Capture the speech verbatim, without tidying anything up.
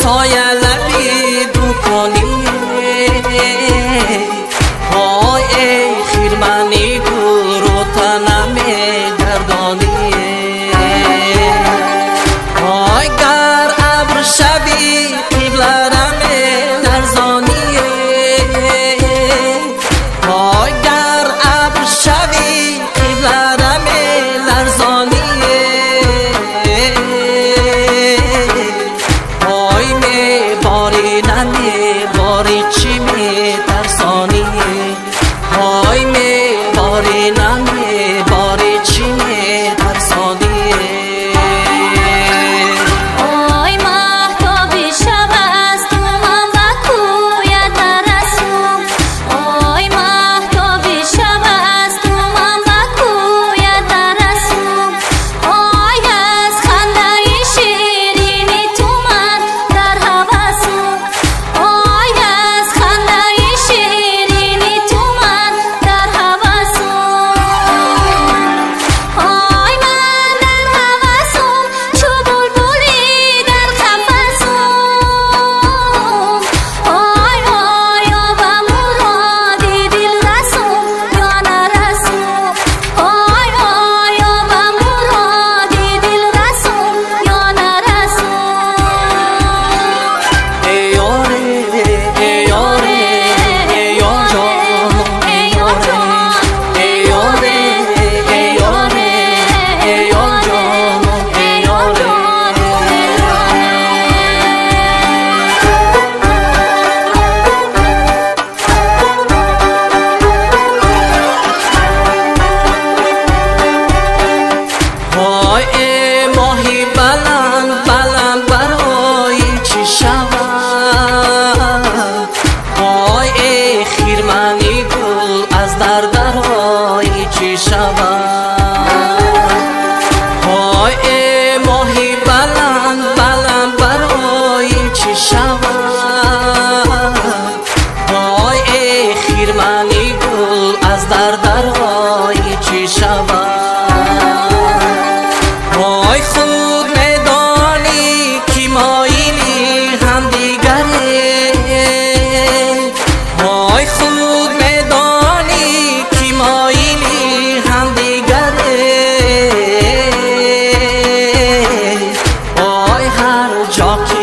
پای لبی دو کنی های خیرمنی گرو تنمی گردانی های گر ابر شبی قبلرم لرزانی های گر ابر شبی قبلرم لرزانی های می باری ننی باری چی می ترسانی های می باری ننی باری چی می ترسانی ماهی بلند بلند برای چی شود های خیرمنی گل از در درای چی شود های ماهی بلند بلند برای چی شود های خیرمنی گل از در درای چی شود های خود میدانی که مایلی هم دیگره های خود میدانی که مایلی هم دیگره های هر جا